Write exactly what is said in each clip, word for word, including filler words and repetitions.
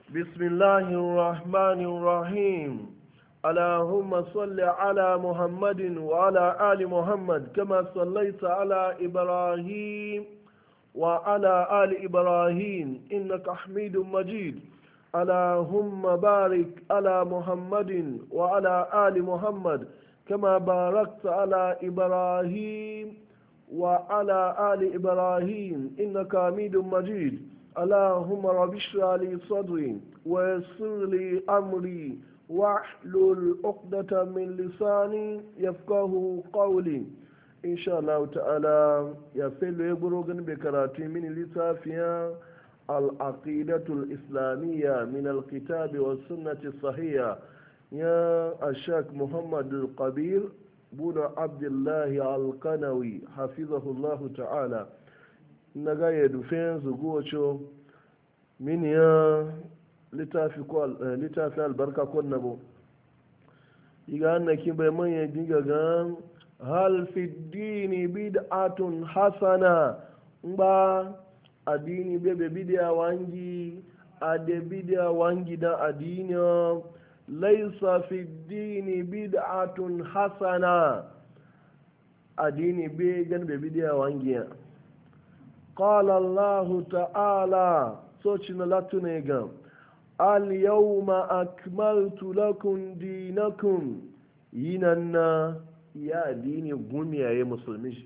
بسم الله الرحمن الرحيم اللهم صل على محمد وعلى آل محمد كما صليت على إبراهيم وعلى آل إبراهيم إنك حميد مجيد اللهم بارك على محمد وعلى آل محمد كما باركت على إبراهيم وعلى آل إبراهيم إنك حميد مجيد اللهم رب اشرح لي صدري ويسر لي أمري واحلل عقدة من لساني يفقه قولي إن شاء الله تعالى يفعل يبرغن بكراتي من لتافيا العقيدة الإسلامية من الكتاب والسنة الصحيحة يا الشيخ محمد القبير بن عبد الله القنوي حفظه الله تعالى naga ya dufe zugocho min ya littafi albarka kon nabo iga annaki bai manya diga ga hal fi dini bid'atun hasana ba adini bebe bidiya wangi ade bidiya wangi da adini laisa fi dini bid'atun hasana adini be gan be bidiya wangi قال الله تعالى سوچنا لاتونيغا اليوم أكملت لكم دينكم يننا يا ديني غمي يا مسلمي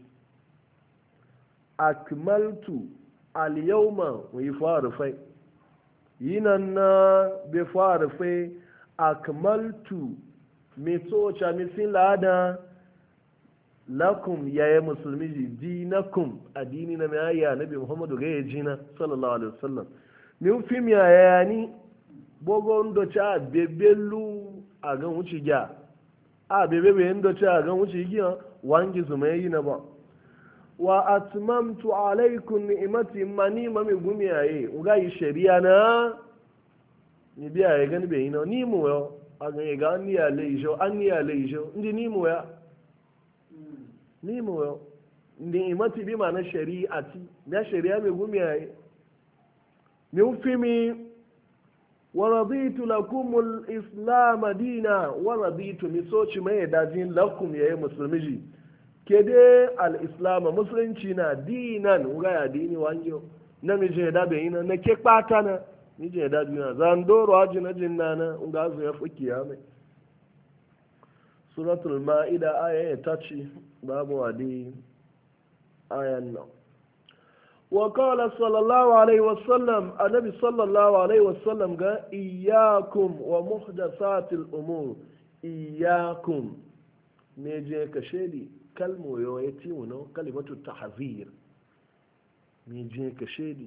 أكملت اليوم ويفارفي يننا بفارفي أكملت ميتوچا ميسين لادا lakum yaye musulmi ji dinakum addini na mai ya nabi muhammadu ga ya jina sallallahu alaihi wasallam min fim ya yani bogon do cha bebelu a gan wuci ja a bebebe ndo cha gan wuci giya wangi su mai na ba wa atmamtu alaikum ni'mati mani mami gumi yaye uga yi shari'a na ni biya ya gani be ina ni mu yo a gan ga ni ya leijo an ni ya leijo ndi ni mu ya ni mu yau ni'imati bi ma na shari'ati na shari'a mai gumi yayi mi fi mi wa raditu lakum al-islam dina wa raditu mi soci mai dajin lakum yayi musulmi ji kede al-islam musulunci na dinan ga ya dini wanjo na mi je da bayina na ke kpata na mi je da dina zan doro aji na jinna na ga zo ya fuki ya mai suratul ma'ida aya ta ce babu wadi ayan nan wa qala sallallahu alaihi wasallam annabi sallallahu alaihi wasallam ga iyyakum wa muhdathatil umur iyyakum me je ka shedi kalmo yo yati wono kalimatu tahzir me je ka shedi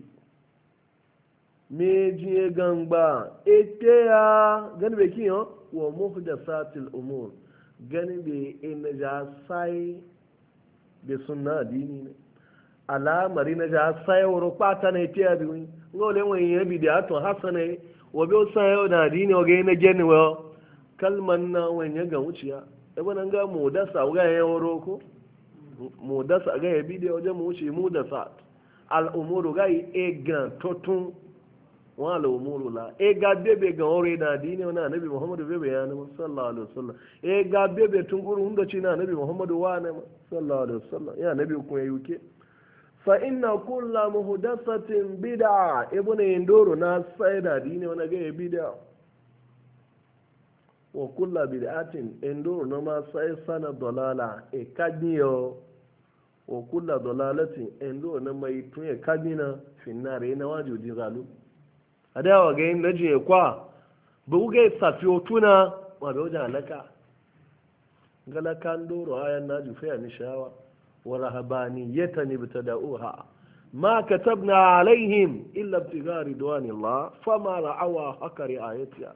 me je gangba ete ya ganbe kiyo wa muhdathatil umur ganin bai ina ja sai da sunna addini ne alamari na ja sai wuro kwata na itiya bi wani ngole wani ya bi da to hasana wa bi sai da addini wa ga ina geni wa kalman na wani ya ga wuciya e bana ga mu da sa ga ya wuro ko mu da sa ga ya bi da waje mu wuce mu da sa al umuru ga e ga totun wala umuru la e ga bebe ga ore na dini na nabi muhammadu bebe ya na sallallahu alaihi wasallam e ga bebe tun guru hunda ci na nabi muhammadu wa na sallallahu alaihi wasallam ya nabi ku ya yuke fa inna kullu muhdathatin bid'a ibn indoro na sai da dini na ga bid'a wa kullu bid'atin indoro na ma sai sana dalala e kadniyo wa kullu dalalatin indoro na mai tun e kadina finnare na wajuji zalu adawa ga yin naje kwa bugu ga safi otuna wa be wajen alaka galakan doro ayan na jufe ya nishawa wa rahabani yatani bitada'uha ma katabna alaihim illa ibtigha ridwanillah fama ra'awa haka ri'ayatiha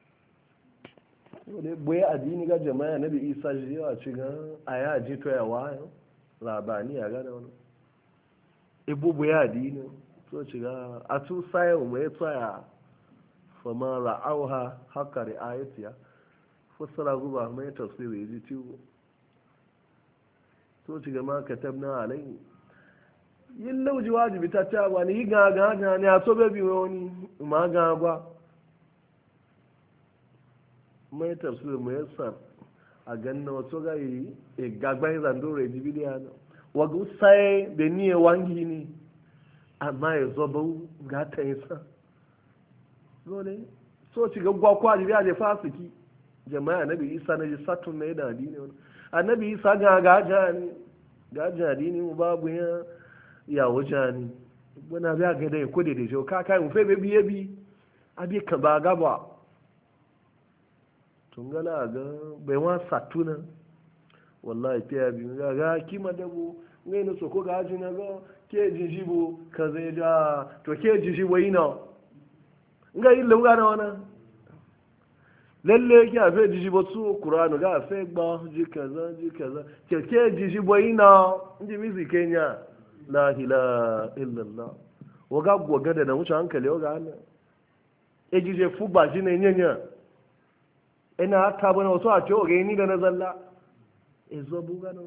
wale boye adini ga jama'a nabi isa ji a cikin aya ji to ya wayo rabani ya ga da wani ibu boye adini so shiga a tu sayo mai tsaya fama ra'auha haka ri'ayatiya fassara guba mai tafsiri ji tiwo so shiga ma katabna alai yin lauji wajibi ta ta ba ni ga ga ga ne a so bebi wani ma ga ba mai tafsir mai yasa a ganna wato ga yi e gagban zandore ji bidiya na wagu sai da niye wangi ni amma ya zo bau ga ta yasa dole so ci ga gwakwa ji da fasiki jama'a annabi isa na ji satun ne da addini wani annabi isa ga gajani gajani mu babu ya ya wajani wana biya ga dai ko da dai ka kai mu fe be biye bi abi ka ba gaba tungala ga bai wa satuna wallahi fiya bi ga ga kima dabo ngai no soko ga ji na ga ke jijibo ka zai da to ke jijibo ina ngai lu ga na wana lalle ki a fe jijibo su qur'anu ga fe gba ji kaza ji kaza ke ke jijibo ina inji mizi kenya la ilaha illallah waga gwaga da na wuce hankali waga ana e jije fu ba ji ne nyanya ina ta bana wasu a ce oge ni da na zalla e zo bu gano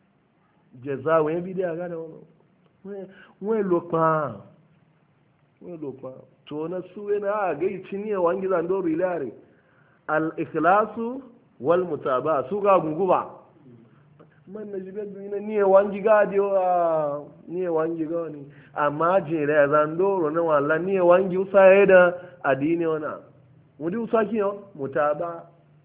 jeza we bi da gano we we lo pa we lo pa to na su ina ga yi ne wangi zan do rilare al ikhlasu wal mutaba su ga gunguba man na jibe duniya ni wangi ga dio a ni wangi ga ni amma je da zan do na walla ni wangi usaye da adini wana mudi usaki yo mutaba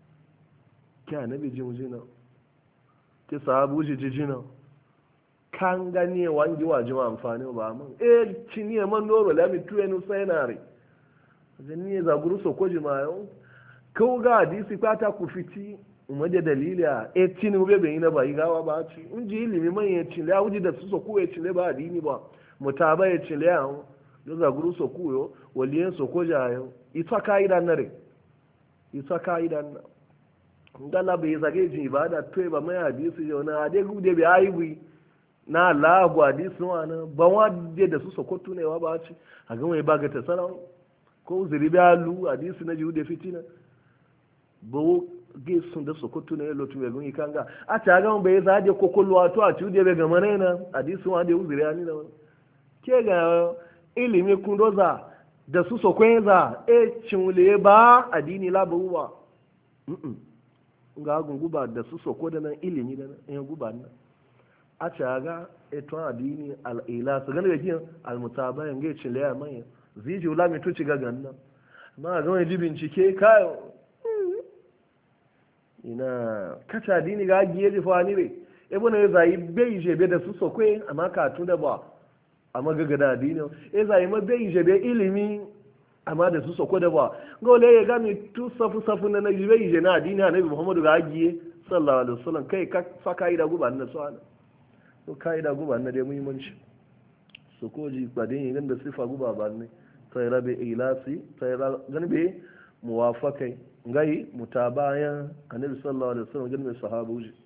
ki annabi ji mujina ki sahabu ji jijina kan gani wangi wa jima amfani ba mun eh cini man doro la mi tuwe no sainare ni za guru so ko jima yo ko ga hadisi kwata ku fiti umade dalili a e cini ube be ina ba igawa ba ci unji ilimi man ya cile a wuji da su so ku ya cile ba adini ba mutaba ya cile a do za guru so ku yo waliyen so ko jayo ita kaida nare ita kaida na ngala bai zage ji ibada to ba mai hadisi jo na ade gude be aibi na Allah bu hadisi wana ba wa de da su sokoto ne wa ba ci a ga mai baga ta sarawi ko zuri ba lu hadisi na jude fitina bo ge sun da sokoto ne lo tuwe gun ikanga a ta ga bai zaje kokolo to a jude be ga manena hadisi wa de uzuri ani da ke ga ilimi kundoza da su sokwenza e cimule ba addini labuwa mm ga guba da su soko da nan ilimi da nan guba nan a caga eto addini al-ila su gane da kiyan al-mutaba yange cin laya manya ziji ula mai tuci ga ganna ma ga wani bincike kayo ina kacha addini ga giye ji fa ni be e bona ya zai bai je be da su soko amma ka tu da ba amma ga da addini e zai ma bai je be ilimi amma da su soko da ba gole ya gami tu safu safu na najibe ije na adini annabi muhammadu ga agiye sallallahu alaihi wasallam kai ka fa kaida guba na so ana to kaida guba na da muhimmanci su koji kwadin yin da sifa guba ba ne sai rabe ilasi sai gani be muwafakai ngai mutabaya annabi sallallahu alaihi wasallam gani mai sahabu ji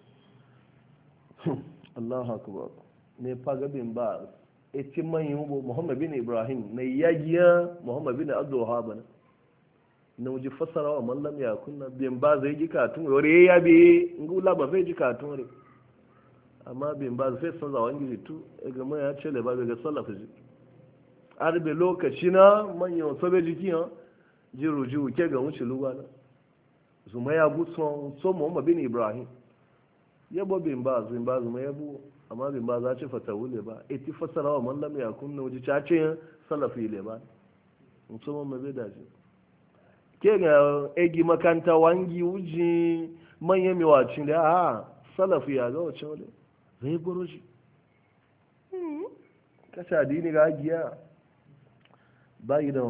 Allahu akbar ne faga bin ba eti manyan hubo muhammad bin ibrahim na yagiya muhammad bin abdul wahab na wuji fasara wa mallam ya kunna bin ba zai ji katun yore ya bi ngula ba zai ji katun re amma bin ba zai san zawan gidi tu ga mai ya ce le ba ga salafu ji arbe lokaci na manyan sobe jiki ha ji ruju ke ga wuce lugana zuma ya gutson so muhammad bin ibrahim yabo bin ba zin ba zuma yabo amma bin ba za ci fata wule ba eti fasara wa mallam ya kunna wuce cacin salafi le ba musamman mabe da shi ke ga egi makanta wangi wuji manyan miwacin da a salafi ya ga wacce wale zai goro shi kasha dini ga agiya bayi da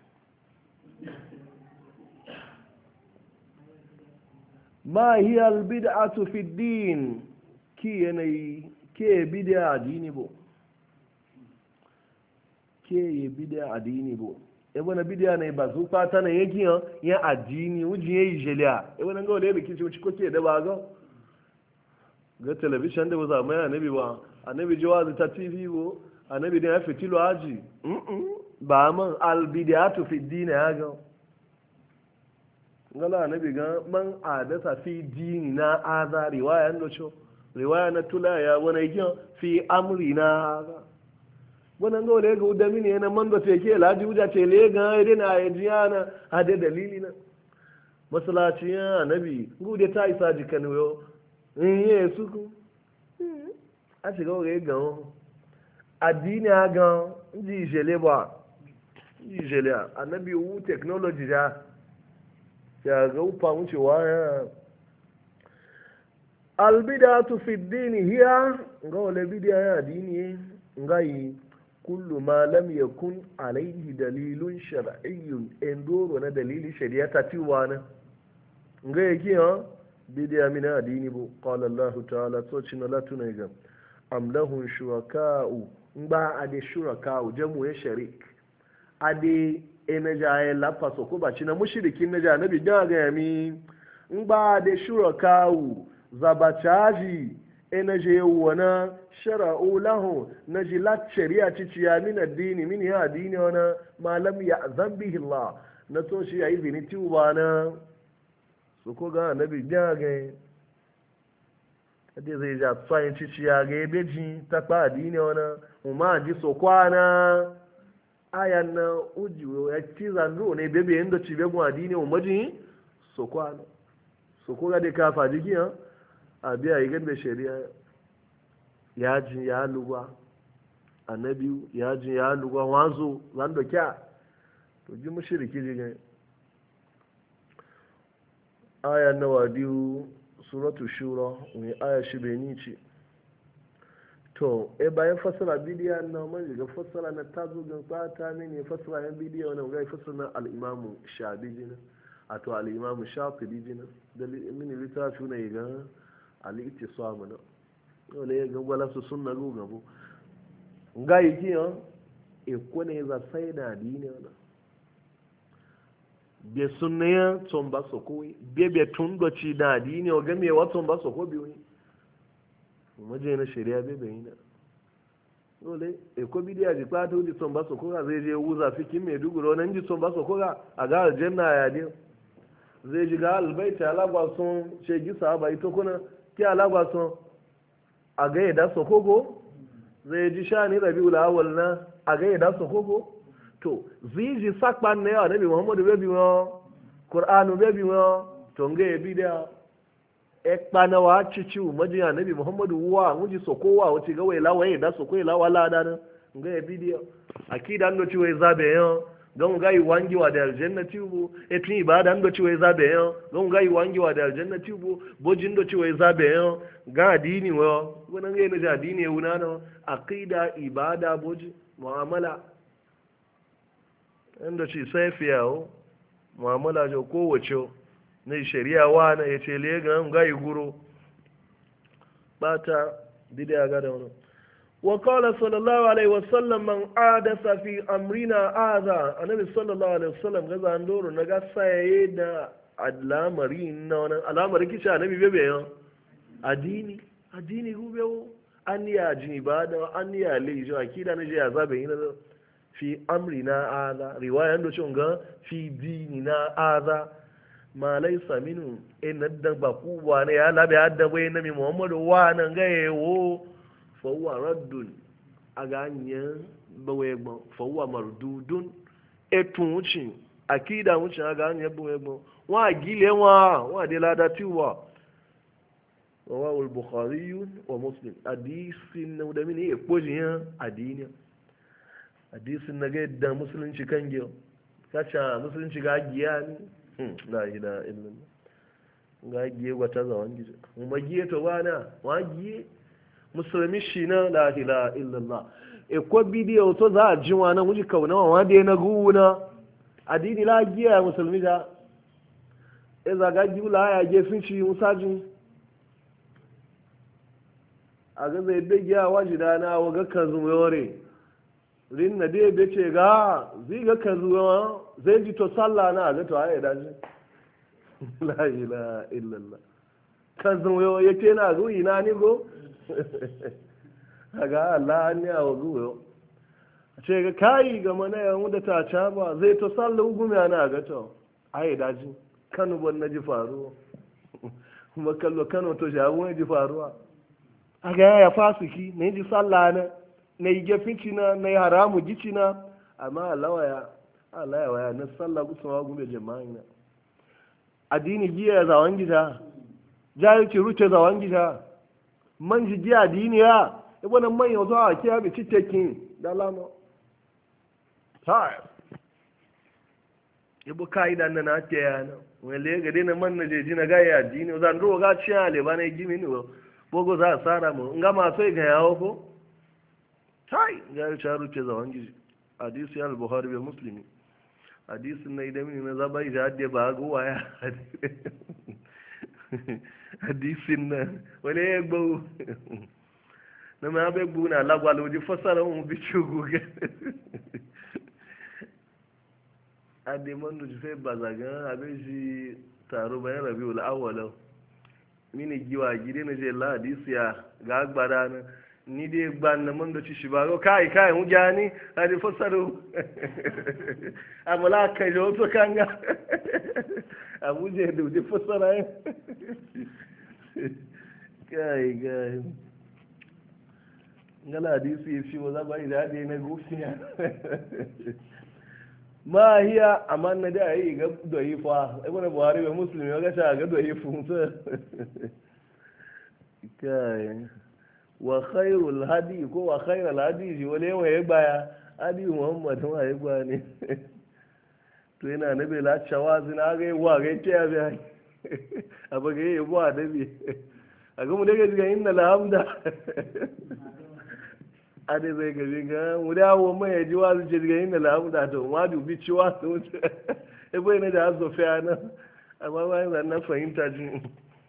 ma hiya albid'atu fi din ki yanayi ke bid'a addini bo ke bid'a addini bo e bona bid'a ne ba su fata ne yake ya addini wuji yayi jelia e bona ga wale biki ci ko ke da ba ga ga television da ba za mai annabi ba annabi jawazi ta tv bo annabi da ya fitilo aji ba man al bid'atu fi din ya ga ngala annabi ga man adasa fi dini na aza riwaya ndo cho riwaya na tula ya wani gyan fi amri na ga wannan ga wale ga udami ne na man da teke laji uja ce le ga ide na yajiya na ade dalili na masalacin annabi gude ta isa jikan yo in yi su ku a shiga ga gan addini a gan ji jele ba ji jele annabi wu technology ja ya ga upa mu cewa ya albidatu fi dini hiya ga wala bidiya ya dini ngai kullu ma lam yakun alayhi dalilun shar'iyyun endoro na dalili shari'a ta tiwana nga yake ha bidiya min adini bu qala allah ta'ala to cin la tunaiga am lahum shuraka'u ba ade shuraka'u jamu ya sharik ade enaja ya lafa so ko ba cin mushrikin naja nabi ga ga yami ba ade shuraka'u zabachaji enaje wana shara'u lahu naji la shari'a ciciya min addini min ya adini wana ma lam ya'zan bihi allah na to shi yayi zini tubana su ko ga annabi jage ade zai ja tsayin cici ya ga beji ta pa adini ona mu ma ji so kwana ayan na uji ya tiza ndo ne bebe ndo ci be gun adini mu maji so kwana so ko ga de ka fa jiki ha abi ayi gan be shari'a ya ji ya lugwa annabi ya ji ya lugwa wazo zan do kya to ji mushriki ji ga aya na wadiyu suratu shura wani aya shi bai nici to e bayan fasara bidiyo na man ga fasara na tazo gan fata mini fasara yan bidiyo na ga fasara na al-imamu shabi jina ato al-imamu shafi'i jina da mini litafi ne ga al-ittisam na wala ga wala su sunna go gabo ga yi kiyo e ko ne za sai da dini na be sunniya ton ba so ko be be tun do ci da dini o game wa ton ba so ko biyu mu je na shari'a be be ina dole e ko bidiya ji pa to di ton ba so ko ga zai je wuza fikin me duguro nan ji ton ba so ko ga a ga aljanna ya di zai ji ga albaita alagwa son ce gi sahaba ito kuna ki alagwa son a ga ya da so kogo zai ji shani rabiul awwal na a ga ya da so kogo to ziji sakpan ne ya nabi muhammadu bebi wọn qur'anu bebi wọn to nga ebi da ekpa na wa cici umaji ya nabi muhammadu wa muji sokowa wuce ga wai lawaye da soko ila wala da na nga ebi da akida ndo ci wai zabe yo don ga yi wangi wa da aljanna tubu etun ibada ndo ci wai zabe yo don ga yi wangi wa da aljanna tubu bojin ndo ci wai zabe yo ga dini wo wannan ga ne dini wuna no akida ibada boji muamala inda ci sai fiyawo mu'amala jo kowace na shari'a wa na ya ce lega ga yi guro bata bidiya ga da wani wa qala sallallahu alaihi wasallam man adasa fi amrina adha annabi sallallahu alaihi wasallam ga zandoro na ga saye da alamari na wannan alamari kici annabi bebe yo adini adini gube an ya ji ibada an ya lejo akida na je azabe ina fi amrina aza riwaya ndo chunga fi dinina aza ma laysa minu in dan ba ku wa ne ya labe adda bai na mi muhammadu wa nan ga yewo fa huwa raddun aganya bawe gbo fa huwa mardudun etun uchi akida uchi aganya bawe gbo wa gile wa wa de lada tiwa wa al bukhari wa muslim hadisin da mini e pojiyan adini hadisin na ga yadda musulunci kan giyo kacha musulunci ga giya ne la ila illa ga giye wata zawan gizo kuma giye to bana wa giye musulmi shi na la ila illa allah e ko bidiyo to za a jinwa na muji kauna wa da na guna adini la giya musulmi da e za ga giula ya ge fin shi musaji a ga zai begiya wajida na wa ga kan zumore rin na dai bai ce ga zai ga ka zuwa zai ji to sallah na ga to ayi da shi la ilaha illallah ka zuwa yake na go ina ni go ga Allah ne a go ce ga kai ga mana ya mu da ta ca ba zai to sallah ugumi ana ga to ayi da shi kanu ban na ji faruwa kuma kallo kano to jawo ne ji faruwa aga ya fasiki ne ji sallah na na yi gefinci na na yi haramu gici na amma alawaya alawaya na sallah kusa wa gube jama'i na addini giya zawon gida jahilci ruce zawon gida man ji giya addini ya ibn man yanzu a kiya bi citekin da lama ta ibu kaida nan na ta yana wale ga dina man na jeji na gaya addini zan ro ga ciya le ba na gimi ni bogo za a sara mu nga ma sai ga yawo ko tai ga ya ruce zawon gida hadisi al-bukhari bi muslimi hadisin na idan mini na zaba ija hadde ba ga waya hadisin na wale ya gbau na ma be gbu na lagwalo di fasara mu bi chugu ga ade manu ji fe bazaga abe ji taro bayan rabiul awwal mini giwa gide na je la hadisi ya ga agbara na ni dai gban na man da ci shi ba kai kai mu gani hadi fasaru amala kai jo to kanga abu je da di fasara kai kai ngala hadisi shi wa za ba ida dai na gufiya ma hiya amanna da yi ga doyifa ibn buhari da muslim ya ga sha ga doyifu kai wa khairul hadi ko wa khairul hadi ji wale wa ya baya hadi muhammad wa ya baya ne to yana nabi la chawazi na ga wa ga ce ya biya abaga yi wa da bi aga mu daga ga inna alhamda ade zai ga ga mu da wo mai ji wa ji ga inna alhamda to ma du bi ci wa to e bai ne da azo fa na amma ba na fahimta jin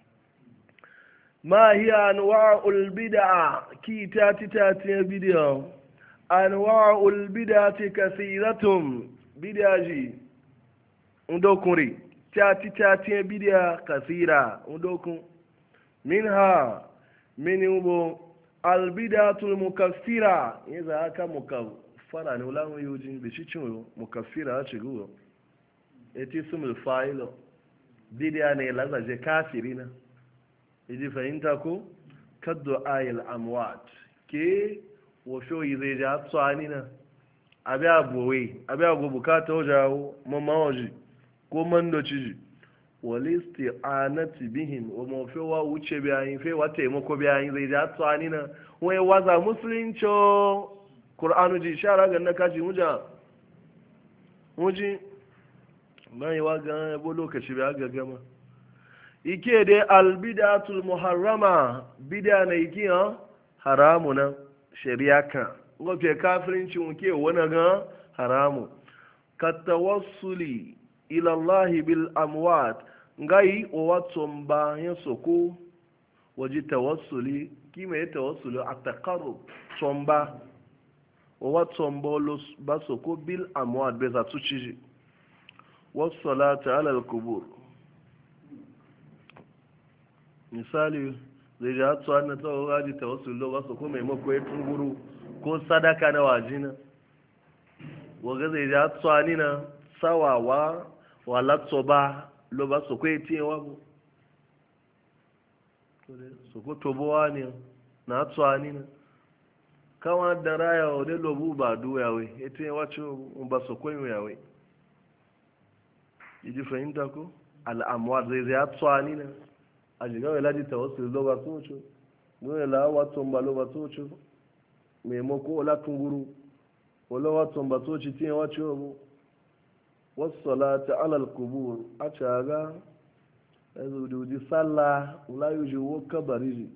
ما هي أنواع البدع كي تاتي تاتي بدع أنواع البدع كثيرة بدعجي ندوكوري تاتي تاتي بدع كثيرة ندوكو منها من يبو البدعة المكفرة إذا أكا مكفرة نولا يوجين بشيشو مكفرة أشيغو إتي اسم الفايل بدع نيلا زي كافرين iji fahimta ko kaddo ayil amwat ke washo yi zai ja tsani na abi abuwe abi abu bukata wajawo mamawaji ko mandoci walisti anati bihim wa mafewa wuce biyayin fewa taimako biyayin zai ja tsani na wai waza musulunci ƙur'anu ji shara ga na kaji muja muji mai wa ga yabo lokaci biya ga gama ike dai albidatul muharrama bida na iki ha haramu na shari'a kan ngofe kafirinci muke wani ga haramu katawassuli ila Allah bil amwat ngai o watson ba yin soko waji tawassuli kima ya tawassuli ataqarrub somba o watson bolos ba soko bil amwat be za tuci was salatu ala al qubur misali zai ji hatsuwa na tsawon raji ta wasu lo wasu ko maimako ya tunguru ko sadaka na wajina waga zai ji hatsuwa ni na sawawa wa latso ba lo ba su kwaye tiye wabu su ko tobowa ne na hatsuwa ni na kama da raya wa dai lobu ba duyawe ya tiye wacce ba su kwaye yawe yi fahimta ko al'amuwa zai zai hatsuwa ni na a shiga wai ladi ta wasu loba soco dole la watson ba loba soco maimako wala tunguru wala watson ba soci tiyan wace wabu wasu salata alal kubur a caga ya zuduji sallah wula yi ji wo kabari ji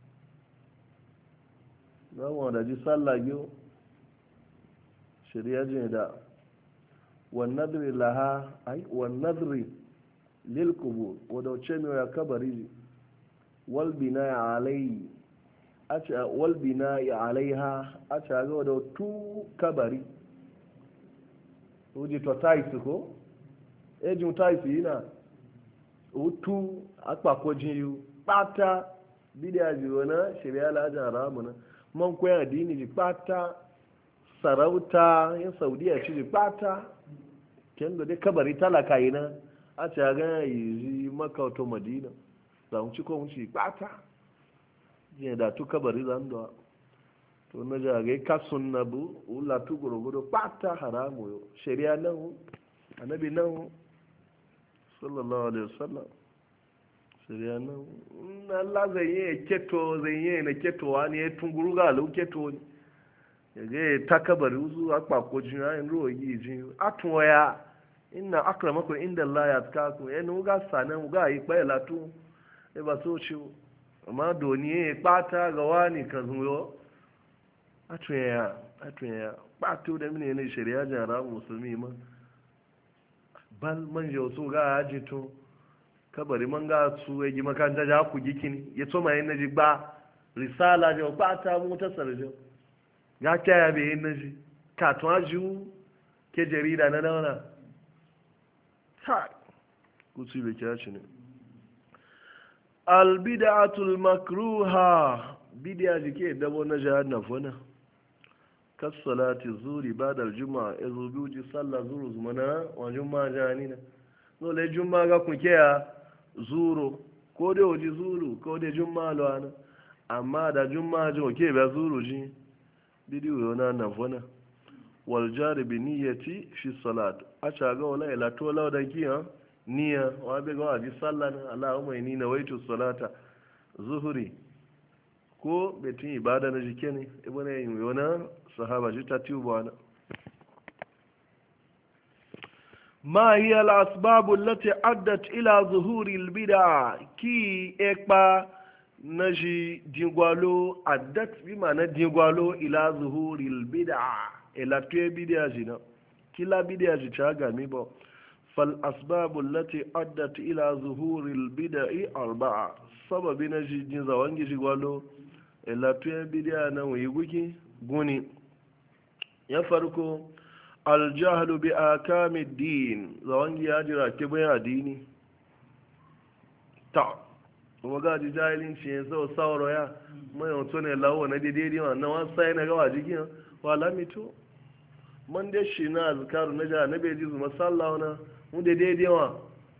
zama da ji sallah giyo shirya jini da wannadri laha ai wannadri lil kubur wadda wace mai ya kabari wal bina alai acha wal bina alaiha acha ga wadda tu kabari uji to taisi ko ejun taisi ina utu akpako jinyu pata bidia jiwana shari'a la jaramu na man koya dini ji pata sarauta yan saudiya ci ji pata kendo de kabari talaka ina a ce ga yi maka wato madina za mu ci ko mu ci bata je da tu kabari zan da to na ja ga ka sunna bu ula tu gorogodo bata haramu yo shari'a nan annabi nan sallallahu alaihi wasallam shirya nan na Allah zai yi keto zai yi na keto wani ya tunguru ga alu keto ne ya ga ta kabari uzu akpa ko jin ayin ruwa yi jin atun ya inna akramakum inda Allah ya tkaku ya nu ga sanan ga yi pa latu e ba so ci amma doni e pata ga wani kan zuyo atun ya atun ya patu da mine ne shari'a jara musulmi ma bal man je so ga aji to kabari man ga su ya gi makanta ja ku gikini ya so mai naji ba risala je pata mu ta sarjo ga ta ya be naji ka to aju ke jarida na dauna ta kusi be kya shi ne al bid'atul makruha bid'a jike dabo na jahannam fona kasalati zuri bada aljuma ezo biuji sallah zuru zumana wa juma janina no le juma ga kunke ya zuru ko de oji zuru ko de juma lo ana amma da juma jo ke ba zuru ji bidi yo na na fona wal jari bi niyyati fi salat acha ga wala ila to law da kiya niyya wa be ga ji sallah na allahumma inni nawaitu salata zuhuri ko betin ibada na jike ne ibn yin yona sahaba ji ta tuba na ma hiya al asbab allati addat ila zuhuri al bid'a ki ekpa naji dingwalo addat bi mana dingwalo ila zuhuri al bid'a ila tuye bid'a jina kila bid'a ji ta ga mi bo fal asbab allati addat ila zuhuri al bid'i arba'a sababi naji din zawangi jigwalo ila tuye bid'a na wi guki guni ya farko aljahlu bi akami din zawangi ya jira ke bayan addini ta kuma ga ji jahilin shi ya zo sauro ya mai wato ne lawo na daidai ma na wasu sai na gawa jikin wala mito man da shi na azkaru na ja na beji zuma sallah na mu da daidai ma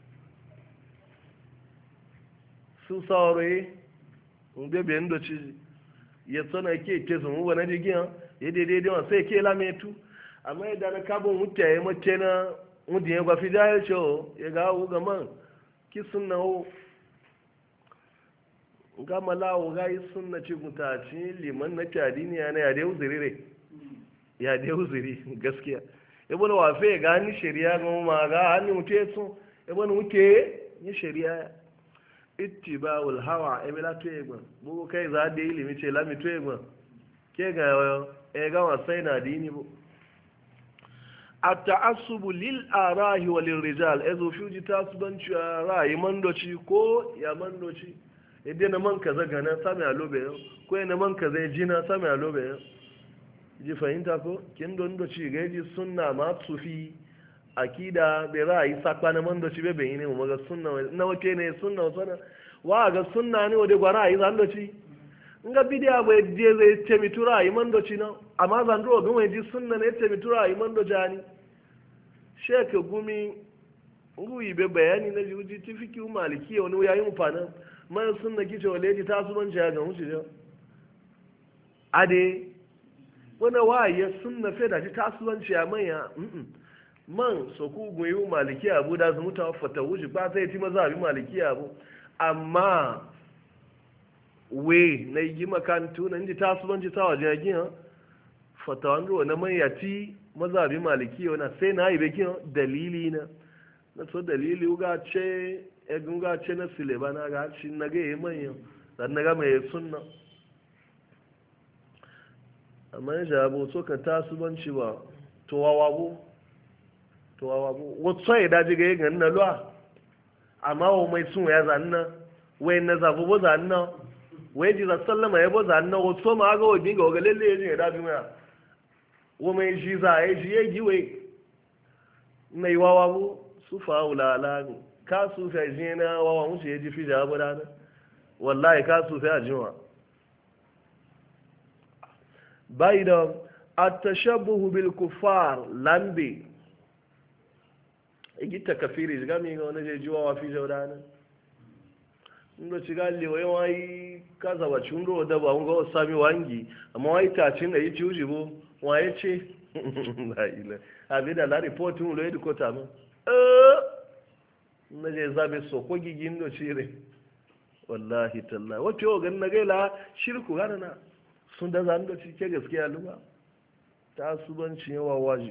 su sauro yi mu da bayan da ci ya tsona ke ke su mu wani jikin ya daidai ma sai ke lametu amma idan na kabon mutaye mace na mutum ya gwafi jahil ce ya ga hau ga man ki sunna ho ga malawo ga yi sunna ce mutaci liman na cadi ne yana ya dai uzuri re ya dai uzuri gaskiya ya bane wafe ga hannu shari'a ga ma ga hannu mutu ya so ya bane muke yi shari'a ittiba'ul hawa ya bila to ya gban bugu kai za da ilimi ce lami to ya gban ke ga ya ga wasai na dini bu at-ta'assubu lil arahi wa lil rijal ezo fuji tasubanci ra'ayi mandoci ko ya mandoci idan na man kaza gana sami alobe ko na man kaza jina sami alobe ji fahimta ko kin don doci ga ji sunna ma sufi akida be ra'ayi sakwa na mandoci be be ne mu ga sunna na wace ne sunna wasana wa ga sunna ne wode gwa ra'ayi zan doci nga bidiya bai je zai ce mi tura yi mando ci na amma zan ro ga mai ji sunna ne ce mi tura yi mando jani sheke gumi ngu yi be bayani na juji tifiki maliki wani yayi mu fana mai sunna kice wale ji ta sunan ja ga mushi ja ade wana waye sunna fe da ji ta sunan ja manya man so ku guyi maliki abu da su mutawa fata wuji ba sai ti maza bi maliki abu amma we na yi makantu na inji tasubanci ta wajen yakin fatawan ruwa na mayati mazabi maliki wana sai na yi bekin dalili na na so dalili uga ce egun uga ce na sileba na ga shi na ga yi manyan dan na ga mai sunna amma ya jabo so ka tasubanci ba to wawabu to wawabu wato ya daji ga yi ganin na luwa amma wa mai sun ya zanna wai na zabu bo zanna wai ji za sallama ya boza na wato ma ga wajen ga waga lalle yajin ya dabi maya wa mai shi za a yi shi ya giwe na yi wawa bu su fa'ula alami ka su fi shi na wawa musu ya ji fi da abu dana wallahi ka su fi a jinwa bai da attashabbuhu bil kuffar lambe igita kafiri ga mi ga wani je jiwa wa fi jaudana ndo cigali wai wai kaza ba chundo da ba ngo sami wangi amma wai ta cin da yi uji bo wai ce la ila abi da la report mu loyi ko ta ma eh na je zabe so ko gigin do cire wallahi tallahi wace yau ganin na gaila shirku gana na sun da zan da cike gaskiya luba ta subanci yawa waji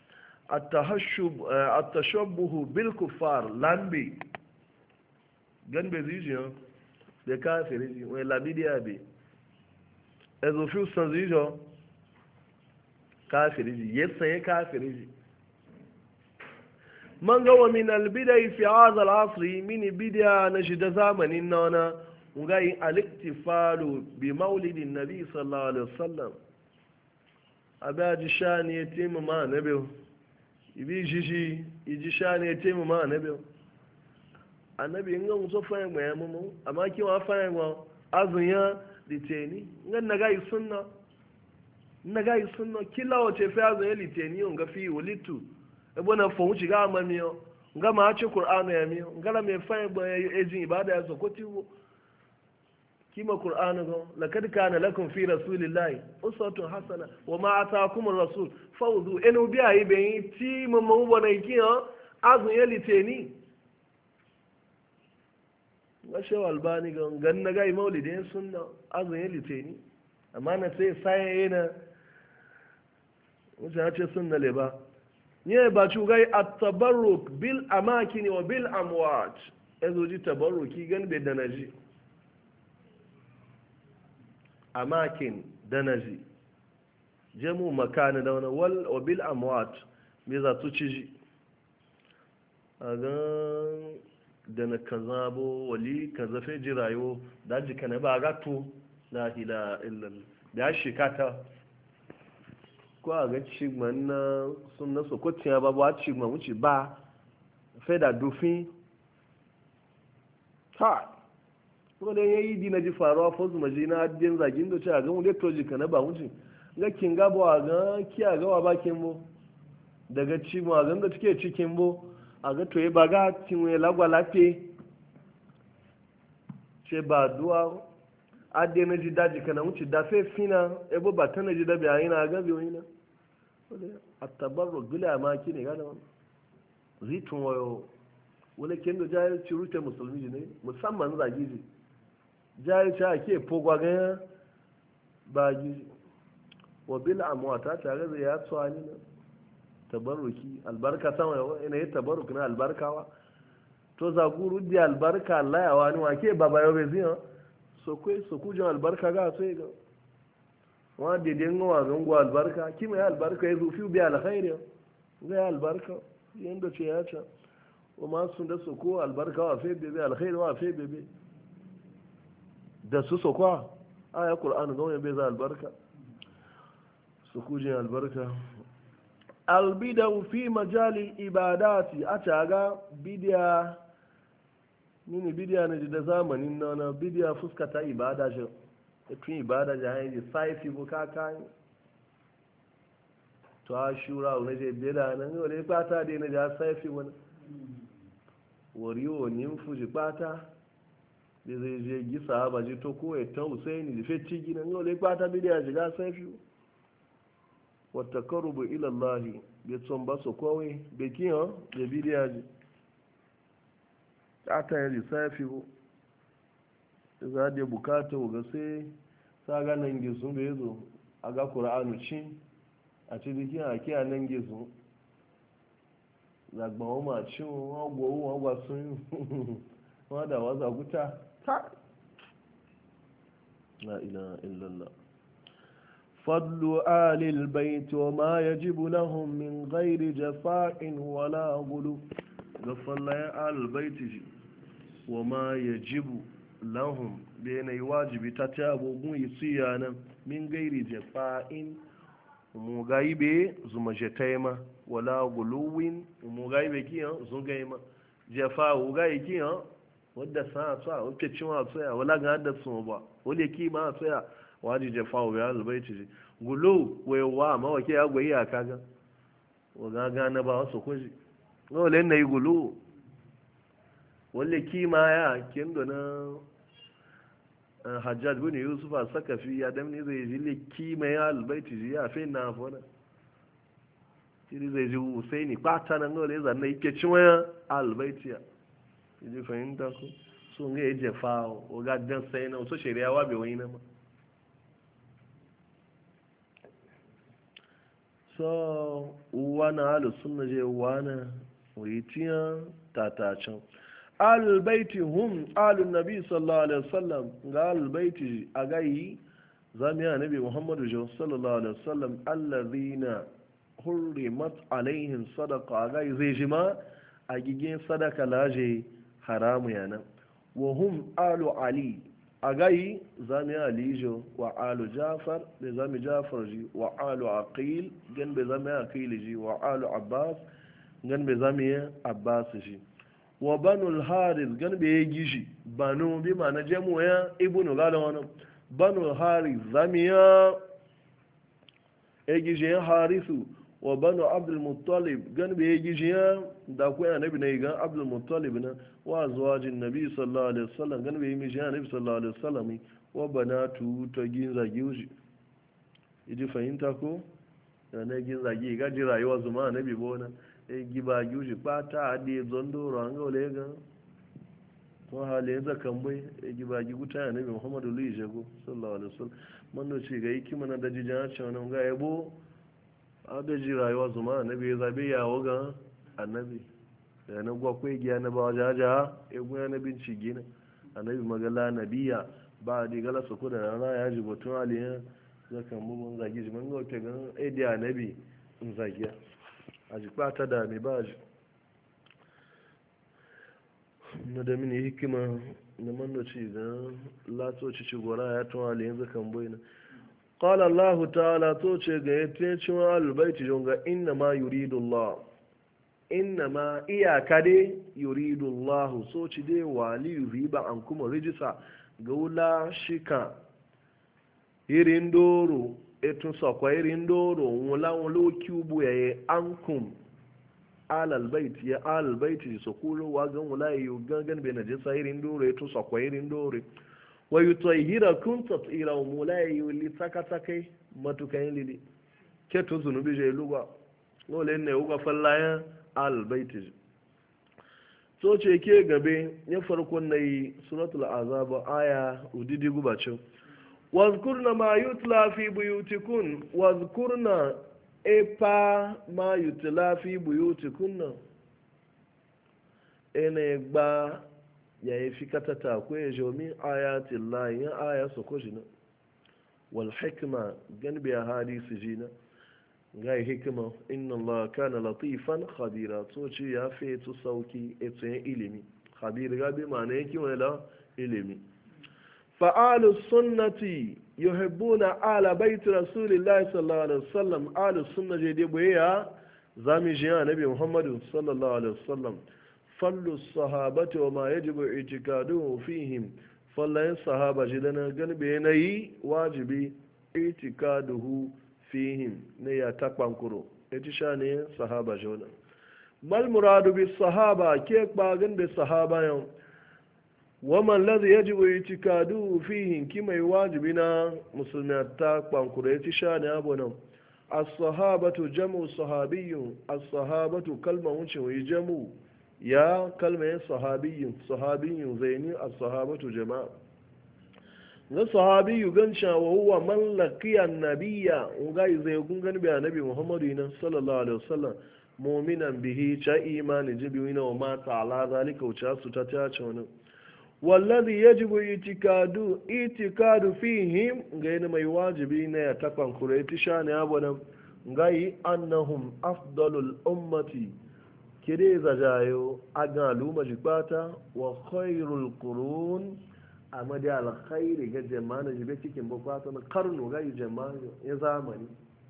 at-tashabbuhu bil kuffar lambi gan be zijo de kafiri wai labidiya be ezo fi san zijo kafiri ji yesa ya kafiri ji man ga wa min al-bidai fi hadha al-asr min bid'a na shi da zamanin nona ngai al-iktifalu bi maulidin nabi sallallahu alaihi wasallam abaji shani yatim ma nabi ibi jiji iji shani yatim ma nabi annabi nga muso fayin gba ya mumu amma ki wa fayin gba azunya liteni nga naga yi sunna naga yi sunna kila o te fa azunya liteni nga fi walitu e bona fo mu shiga amamiyo nga ma ci qur'anu ya miyo nga la me fayin gba ejin ibada ya so ko tiwo kima qur'anu go lakad kana lakum fi rasulillahi uswatun hasana wa ma ataakum ar-rasul fawdu enu bi ayi be ti mo mo bona ikiyo azunya liteni washe albani ga gan na gai maulidin sunna azun ya liteni amma na sai sai yana wuce ce sunna le ba ne ba ci gai at-tabarruk bil amakin wa bil amwat ezo ji tabarruki gan be danaji amakin danaji jamu makana da wani wal wa bil amwat me za tu ci a gan da na kaza bo wali kaza fe ji rayuwa da ji kana ba gato la ila illa da shikata ko a ga cigman na sun na sokotiya ba ba cigman wuce ba fe da dufin ha ko da yayi dina ji faruwa fa zuma ji na adin zagin da ce a ga mu dai toji kana ba wuce ga kin ga ba ga kiya ga wa bakin bo daga cigman ga ga take cikin bo a ga toye ba ga tinwe lagwa lafiye ce ba duwa ade na ji daji kana wuce da fe fina ebo ba ta na ji da biyayi na ga biyoyi na a tabarro gula ma ki ne gane wani zitun wayo wani kendo jayar ci rute musulmi ne musamman zagi ji jayar ci ake fogwa ganya ba gizi wa bila amuwa ta tare da ya tsawa ni na tabarruki albarka sama yawa ina yi tabarruk na albarkawa to za guru di albarka Allah ya wani wake baba yau bai ziyan so kai so kujin albarka ga sai ga wa de de ngwa ngwa albarka kima ya albarka ya zufi bi alkhairi ga ya albarka yanda ce ya ta o ma sun da so ko albarka wa fe bebe alkhairi wa fe bebe da su so kwa aya qur'an ga wani bai za albarka so kujin albarka albidau fi majalil ibadati a caga bidiya nini bidiya na da zamanin nana bidiya fuskata ibada shi tun ibada ji hanyar saifi buka kayan to a shura wani je beda nan yau da ya fata dai na ja saifi wani wariyo nimfu ji fata da zai je gisa ba ji to ko ya ta husaini da feci gina yau da ya fata bidiya shiga saifi wata karubu ilallahi bai tson ba su kowai bai kiyan da bidiya ji ta ta yi lissafi bu za da bukata ga sai sa ga nan gizo bai zo a ga ƙura'anu ci a ci jikin a kiya nan gizo zagbawa ma ci wagwawo wagwa sun wada waza guta ta la ilaha illallah فضل آل البيت وما يجب لهم من غير جفاء ولا غلو غفل يا آل البيت وما يجب لهم بين يواجب تتابو يسيانا من غير جفاء مغايبه زمجتيما ولا غلو مغايبه كيا زغيما جفاء وغاي كيا wadda sa sa wacce cewa tsaya wala ga hadda su ba wale kima tsaya waji jafawo ya albaiti gulo wewa ma wake ya goyi a kaga wa gaga na ba wasu kuji wale na yi gulo wale kima ya kendo na hajjaj bin yusuf a sakafi ya damni zai ji le kima ya albaiti ya fe na fona iri zai ji husaini kwata nan wale zanna yake cin waya albaiti ya ji fahimta ku sun ga yaje fa o ga dan sai na so shari'a wa be wani na ma so wana alu sunna je wana witiya tatacin alul baiti hum alun nabi sallallahu alaihi wasallam ga alul baiti agayi zamiya nabi muhammadu sallallahu alaihi wasallam allazina hurrimat alaihim sadaqa agayi zai jima a gigin sadaka laje haramu yana wa hum alu ali agayi zami alijo wa alu jafar da zami jafar ji wa alu aqil gan be zami aqil ji wa alu abbas gan be zami abbas ji wa banu al-haris gan be gishi banu bi ma na jamu ya ibnu gala wana banu al-haris zami ya e gishi harisu wa banu abdul muttalib gan be gishi ya da ku annabi ne gan abdul muttalib na wa zuwajin nabi sallallahu alaihi wasallam gan bai mi jiya nabi sallallahu alaihi wasallam wa banatu ta ginza giuji idi fahimta ko na ginza gi ga ji rayuwa zuma nabi bona e giba giuji pata ade zondoro an ga olega to hale za kambai e giba gi guta nabi muhammadu luyi jago sallallahu alaihi wasallam man do ci ga yiki mana da jijan cha wannan ga yabo abe ji rayuwa zuma nabi zabe yawo ga annabi da na gwakwai giya na bawa jaja egun ya na binci gina annabi magala nabiya ba a digala su kuda na rana ya ji batun aliyan zakan mugun zagi ji man gauke gan edi annabi in zagiya a ji kwata da mai ba ji na da mini hikima na mandoci gan latoci ci gora ya tun aliyan zakan bai na قال الله تعالى توچه ga yace cewa albayti jonga inna ma yuridu Allah inna ma iyaka dai yuridu Allah so ci dai wali riba an kuma rijisa ga wula shika irin doro etun sakwa irin doro wula wula kiubu yayi ankum alal bait ya alal bait so kuro wa gan wula yu gangan be najisa irin doro etun sakwa irin doro wa yutahhirakum tatira mulai li takatakai matukan lili ke to zunubi je lugwa wole ne uga fallaya albaiti so ce ke gabe ya farkon nayi suratul azab aya udidi gubacin wazkurna ma yutla fi buyutikun wazkurna epa ma yutla fi buyutikunna ene gba ya yi fi katata ko ya jomi ayatin layin aya su ko jina wal hikma ganbe a hadisi jina ga hikima inna Allah kana latifan khabira to ci ya fi tu sauki eto yin ilimi khabir ga bi ma'ana yake wani da ilimi fa'alu sunnati yuhibbuna ala baiti rasulillahi sallallahu alaihi wasallam alu sunna je de boya zami je annabi muhammadu sallallahu alaihi wasallam fallu sahabati wa ma yajibu itikaduhu fihim fallayin sahaba jidana ganbe nayi wajibi itikaduhu fihim ne ya takwankuro ita sha ne sahaba jona mal muradu bi sahaba ke bagan da sahaba yau waman ladhi yajibu itikaduhu fihim kimai wajibi na musulmi takwankuro ita sha ne abunan as-sahabatu jam'u sahabiyyun as-sahabatu kalma wuce wai jam'u ya kalmar sahabiyyun sahabiyyun zaini as-sahabatu jama'a na sahabiyu ganca wa huwa man laqiya nabiyya ungai zai kun gani bi annabi muhammadu ina sallallahu alaihi wasallam mu'minan bihi cha imani jibi wina wa ma ta'ala zalika ucha su ta ta ce wannan wallazi yajibu itikadu itikadu fihim ngai mai wajibi ne ya takwan kureti shani abona ngai annahum afdalul ummati kire zajayo aga luma jibata wa khairul qurun amma da alkhairi ga jama'a jibe cikin bukata na karno ga jama'a ya zamani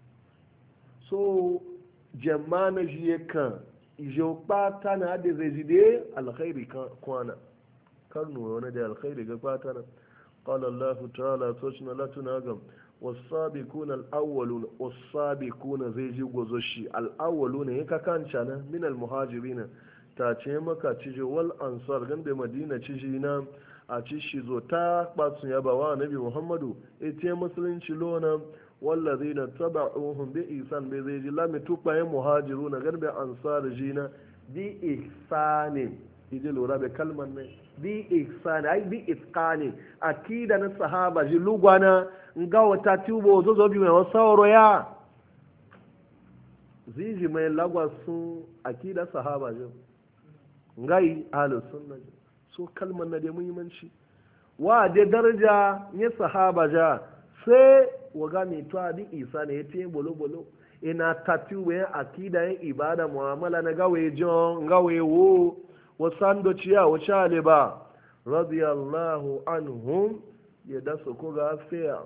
so jama'a ji kan ijo pata na da zai alkhairi kwana karno wani da alkhairi ga pata na qala allah ta'ala toshna la tunagam was-sabiqun al-awwalun was-sabiqun zai ji gozo shi al-awwalun yaka kanca na min al-muhajirin ta ce maka cije wal ansar gande madina cije na a ci shi zo ta ɓatsun yaba wa nabi muhammadu ita musulunci lona wallazi na taba ohun bi isan bai zai ji lami tukpayen muhajiru na garbe ansar jina bi ihsanin ije lura da kalmar ne bi ihsani ai bi itqani akida na sahaba ji lugwana nga wata tubo zo zo bi mai wasauro ya ziji mai lagwa sun akida sahaba ji ngai ahlus sunna so kalmar na da muhimmanci wa da daraja ne sahaba ja sai waga mai to bi isa ne yace bolo bolo ina tatu we akida yin ibada muamala na gawe jon gawe wo wasando ciya wa chale ba radiyallahu anhum ya dasu ko gafiya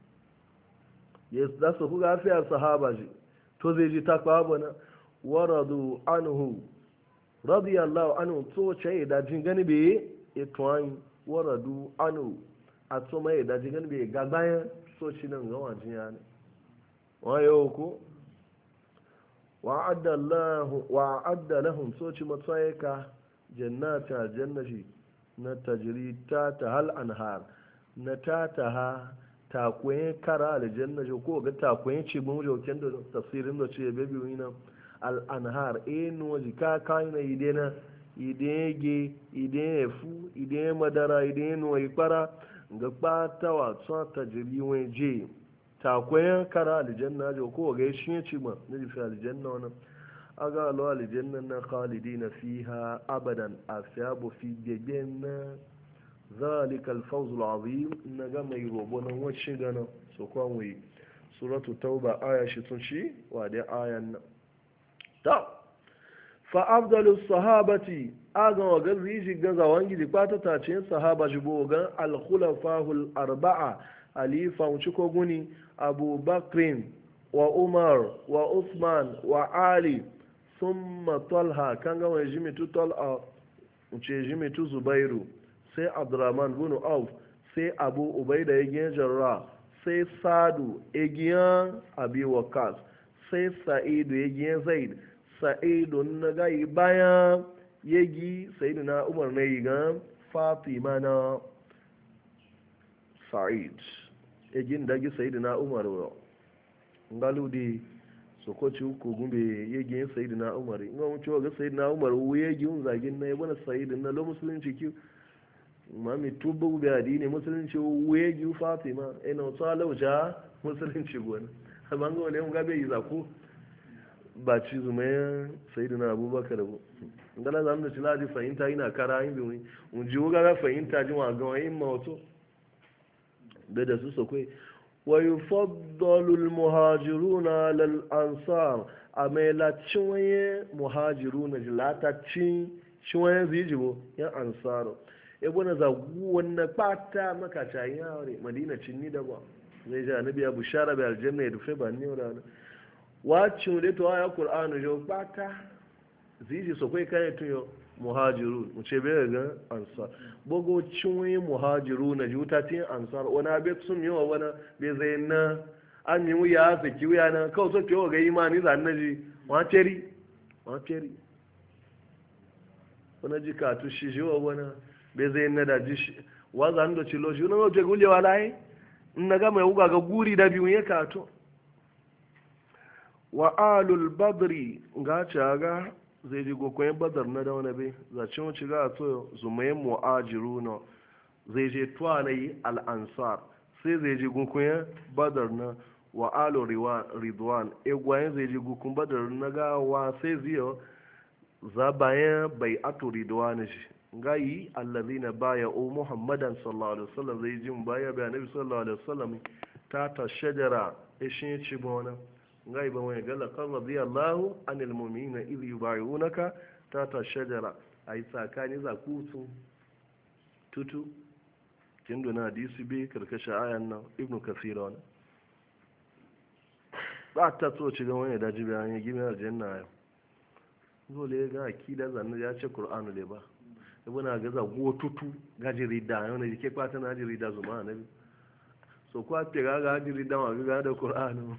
ya dasu ko gafiya sahaba ji to zai ji takwa bana waradu anhu radiyallahu anhu to ce da jin gani be etwan waradu anhu a to mai da jin gani be gagbayan so shi nan ga wajin ya ne wayo ko wa'adda lahu wa'adda lahum so ci matsayika jannata jannati na tajiri ta ta hal anhar na ta ta ha takwayen kara aljanna jo ko ga takwayen ci mun jo ken da tafsirin da ce bebi wina al anhar e no ji ka kai na idena idege ide fu ide madara ide no ipara ga pata wa tsa tajiri wen je takwayen kara aljanna jo ko ga shi ci ma ne fi aljanna wannan aga lo aljanna na khalidina fiha abadan asyabu fi na zalika alfawz alazim naga mai robo nan wacce gana so kwanwe suratu tauba aya shi tun shi wa da ayan nan ta fa afdalu sahabati aga wa ga ziji ga zawangi di kwata ta ce sahaba jibo ga al khulafahul arba'a alifa wuci ko guni abu bakrin wa umar wa usman wa ali summa talha kan ga wani jimi tu talha ce jimi tu zubairu sai abdurrahman bin auf sai abu ubaida ya jarra sai sadu egiyan abi wakas sai sa'idu egiyan zaid sa'idu na gayi bayan yagi sa'idu na umar na yi gan fatima na sa'id egin dagi sa'idu na umar ngaludi sokoci uku gumbe yagin sayidu na umar in wani cewa ga sayidu na umar wuye gin zagin na yabana sayidu na lo musulunci ki mami tuba gube adini musulunci wuye gin fatima ina wata lauja musulunci gona amma ga wani gabe yi zaku ba ci zumayen sayidu na abubakar bu ngala zamu da tilaji fahimta ina kara yin bi mun ji ga fahimta jin wa ga wani mawato da da su sokai ويفضل المهاجرون على الأنصار أما لا تشوي مهاجرون لا تشي شوي زيجبو يا أنصار يبون زوجو النباتة ما كشاين أوري مدينة تشني دبوا نيجا نبي أبو شارع بالجنة يدفع بني ورانا واتشو لتو آية القرآن جو باتا زيجي سوكوي كاي تيو muhajirun mu ce bai ga ansar bogo cinwe muhajiru na juta tin ansar wani abe sun yi wa wani bai zai na an yi wuya zaki wuya na kawai so kewa ga imani zan na ji wateri wateri wani ji katu shi shi wa wani bai zai na da ji shi wa zan da cilo shi wani wajen gulewa layi in na gama ya wuga ga guri da biyu ya katu wa alul badri ga ga zai ji gokoyin badar na da wani bai zace wuce ga a to zumayen mu'ajiru na zai je tuwa na yi al'ansar sai zai ji gokoyin badar na wa alo ridwan egwayen zai ji gokun badar na gawa sai ziyo za bayan bai ato ridwan shi ga yi allazi na baya o muhammadan sallallahu alaihi wasallam zai ji baya bayan nabi sallallahu alaihi wasallam ta ta shajara ishin ci bona ngai ba wani gala kan radiyallahu anil mu'minina idh yubayunaka ta ta shajara ai tsakani za kutu tutu kin dona hadisi bi karkashin ayan nan ibnu kathir wannan ba ta so ci ga wani da jibi an yi gimi aljanna yau dole ga akida zanna ya ce qur'anu le ba ibuna ga za go tutu ga jirida yau ne ke kwata na jirida zuma annabi so kwa pega ga jiri da ma ga da qur'ani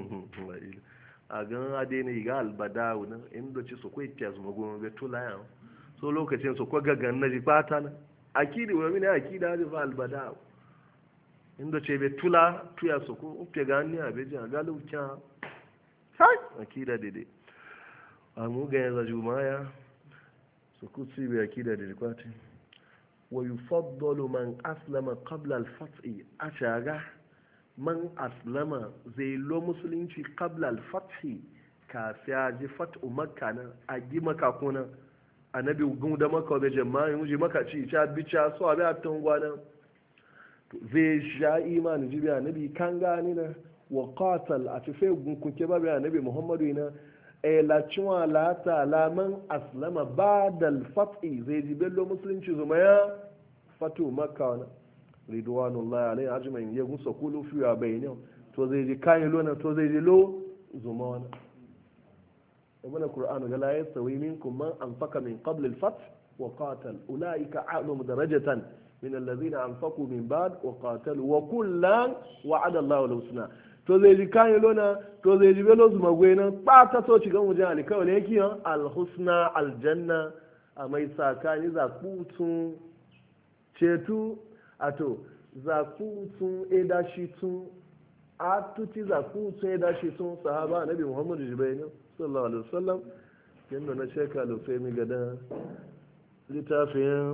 a gan ade ne ga albada wuna inda ci so ko itiya zuma goma be tula ya so lokacin so ko gagan na ji fata na akidi wa mini akida da fa albada inda ce be tula tuya so ko pega ni a be ja ga lucha sai akida dede a mu ga yanzu jumaya su kusi bai akida da rikwati wa yufaddalu man aslama qabla al-fathi a shaga man aslama zai lo musulunci qabla al-fathi kafi a ji fat'u makka na a gi maka kuna annabi gun da maka da jama'a yin ji maka ci ta bica so abi a tangwana zai sha imani ji bi annabi kan gani na wa qatal a tafe gun kuke ba bi annabi muhammadu na e la cinwa la ta la man aslama ba'da al-fathi zai ji bello musulunci zumaya fatu makka wana ridwanullahi alaihi ajma'in ya gusa kulu fi ya bayyin to zai ji kai lona to zai ji lo zuma wana ibn qur'an ga la yasawi minkum man anfaqa min qabl al-fath wa qatal ulaika a'lamu darajatan min alladhina anfaqu min ba'd wa qatalu wa kullan wa'ada Allahu al-husna to zai ji kai lona to zai ji belo zuma gwena ba ta so ci gan wajen alkawai ne yake al-husna al-janna a mai sakani za kutun cetu ato zaku sun eda shi tun a tuti zaku sun eda shi tun sahaba nabi muhammadu jibai sallallahu alaihi wasallam yadda na sheka lufai mi gada littafin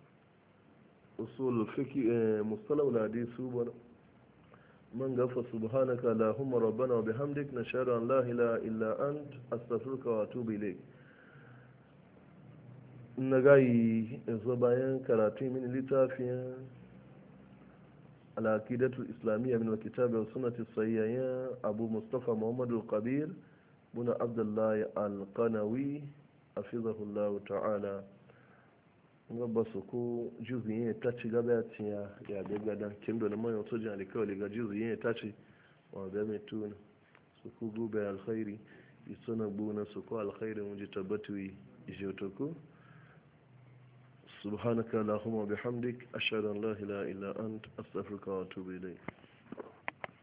usul fiki mustalau hadisu bar man gafa subhanaka allahumma rabbana wa bihamdik nashhadu an la ilaha illa ant astaghfiruka wa atubu ilayk na gayi yanzu bayan karatu mini littafin al'aqidatul islamiyya min alkitabi wa sunnati sayyaya abu mustafa muhammadu al-qabir muna abdullahi al-qanawi hafizahullahu ta'ala gaba su ko juzi yin ta ci gaba ya ciya ya bai gada kin da mai wato jin alikawali ga juzi yin ta ci wa ga mai tuna su ku gube alkhairi isuna buna su ko alkhairi mun ji tabbatu yi ku سبحانك اللهم وبحمدك أشهد أن لا إله إلا أنت أستغفرك وأتوب إليك